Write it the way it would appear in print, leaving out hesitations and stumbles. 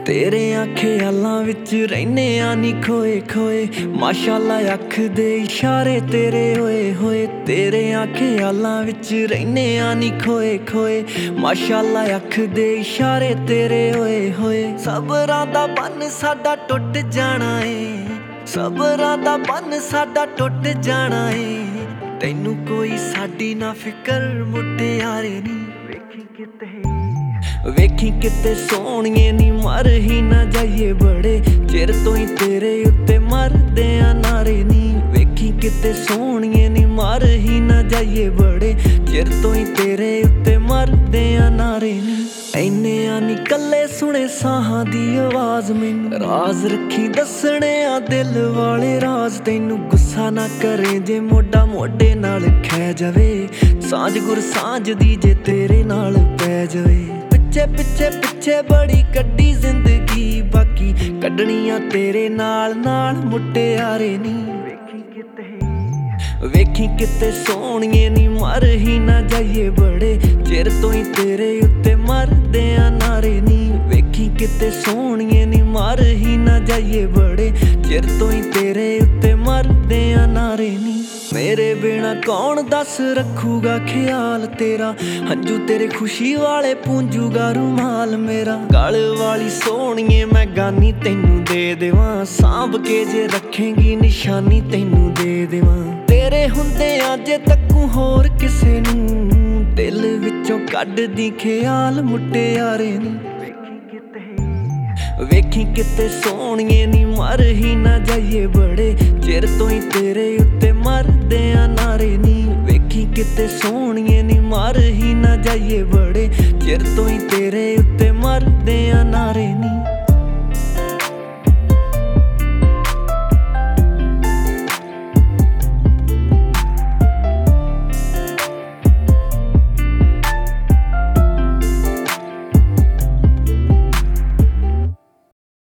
ਤੇਰਿਆਂ ਖਿਆਲਾਂ ਵਿੱਚ ਰਹਿੰਦੇ ਆ ਨੀ ਖੋਏ ਖੋਏ। ਮਾਸ਼ਾਅੱਲਾ ਅੱਖ ਦੇ ਇਸ਼ਾਰੇ ਤੇਰੇ ਹੋਏ ਹੋਏ। ਤੇਰਿਆਂ ਖਿਆਲਾਂ ਵਿੱਚ ਰਹਿੰਦੇ ਆ ਨੀ ਖੋਏ ਖੋਏ। ਮਾਸ਼ਾਅੱਲਾ ਅੱਖ ਦੇ ਇਸ਼ਾਰੇ ਤੇਰੇ ਹੋਏ ਹੋਏ। ਸਬਰਾਂ ਦਾ ਬੰਨ ਸਾਡਾ ਟੁੱਟ ਜਾਣਾ ਏ, ਸਬਰਾਂ ਦਾ ਬੰਨ ਸਾਡਾ ਟੁੱਟ ਜਾਣਾ ਏ। ਤੈਨੂੰ ਕੋਈ ਸਾਡੀ ਨਾ ਫਿਕਰ ਮੁਟਿਆਰੇ ਨੀ। ਵੇਖੀ ਕਿਤੇ ਸੋਹਣੀਏ ਨੀ ਮਰ ਹੀ ਨਾ ਜਾਈਏ, ਬੜੇ ਚਿਰ ਤੋਂ ਹੀ ਤੇਰੇ ਉੱਤੇ ਮਰਦੇ ਆ ਨਾਰੇ ਨੀ। ਵੇਖੀ ਕਿਤੇ ਸੋਹਣੀਏ ਨੀ ਮਰ ਹੀ ਨਾ ਜਾਈਏ, ਬੜੇ ਚਿਰ ਤੋਂ ਹੀ ਤੇਰੇ ਉੱਤੇ ਮਰਦੇ ਆ ਨਾਰੇ ਨੀ। ਐਨੇ ਆ ਨੀ ਕੱਲੇ ਸੁਣੇ ਸਾਹਾਂ ਦੀ ਆਵਾਜ਼, ਮੈਨੂੰ ਰਾਜ਼ ਰੱਖੀ ਦੱਸਣੇ ਆ ਦਿਲ ਵਾਲੇ ਰਾਜ਼। ਤੈਨੂੰ ਗੁੱਸਾ ਨਾ ਕਰੇ ਜੇ ਮੋਢਾ ਮੋਢੇ ਨਾਲ ਖਹਿ ਜਾਵੇ, ਸਾਂਝ ਗੁਰ ਸਾਂਝ ਦੀ ਜੇ ਤੇਰੇ ਨਾਲ ਪੈ ਜਾਵੇ। ਪਿੱਛੇ ਪਿੱਛੇ ਪਿੱਛੇ ਬੜੀ ਕੱਢੀ ਜ਼ਿੰਦਗੀ, ਬਾਕੀ ਕੱਢਣੀਆਂ ਤੇਰੇ ਨਾਲ ਨਾਲ ਮੁਟਿਆਰੇ ਨੀ। ਵੇਖੀ ਕਿਤੇ ਸੋਹਣੀਏ ਨੀ ਮਰ ਹੀ ਨਾ ਜਾਈਏ, ਬੜੇ ਚਿਰ ਤੋਂ ਹੀ ਤੇਰੇ ਉੱਤੇ ਮਰਦੇ ਆ ਨਾਰੇ ਨੀ। ਵੇਖੀ ਕਿਤੇ ਸੋਹਣੀਏ ਨੀ ਮਰ ਹੀ ਨਾ ਜਾਈਏ, ਬੜੇ ਚਿਰ ਤੋਂ ਹੀ ਤੇਰੇ ਉੱਤੇ ਮਰਦੇ ਆ ਨਾਰੇ ਨੀ। ਮੇਰੇ ਬਿਨਾ ਕੌਣ ਦੱਸ ਰੱਖੂਗਾ ਖਿਆਲ ਤੇਰਾ, ਹੰਝੂ ਤੇਰੇ ਖੁਸ਼ੀ ਵਾਲੇ ਪੂੰਜੂਗਾ ਰੁਮਾਲ ਮੇਰਾ। ਗਲ ਵਾਲੀ ਸੋਹਣੀਏ ਮੈਂ ਗਾਨੀ ਤੈਨੂੰ ਦੇ ਦੇਵਾਂ, ਸਾਂਭ ਕੇ ਜੇ ਰੱਖੇਂਗੀ ਨਿਸ਼ਾਨੀ ਤੈਨੂੰ ਦੇ ਦੇਵਾਂ। ਤੇਰੇ ਹੁੰਦਿਆਂ ਜੇ ਤੱਕੂ ਹੋਰ ਕਿਸੇ ਨੂੰ, ਦਿਲ ਵਿੱਚੋਂ ਕੱਢਦੀ ਖਿਆਲ ਮੁਟਿਆਰੇ ਨੀ। ਵੇਖੀ ਕਿਤੇ ਸੋਹਣੀਏ ਨੀ ਮਰ ਹੀ ਨਾ ਜਾਈਏ, ਬੜੇ ਚਿਰ ਤੋਂ ਹੀ ਤੇਰੇ ਉੱਤੇ ਮਰਦੇ ਆ ਨਾਰੇ ਨੀ। ਵੇਖੀ ਕਿਤੇ ਸੋਹਣੀਏ ਨੀ ਮਰ ਹੀ ਨਾ ਜਾਈਏ, ਬੜੇ ਚਿਰ ਤੋਂ ਹੀ ਤੇਰੇ ਉੱਤੇ ਮਰਦੇ ਆ ਨਾਰੇ।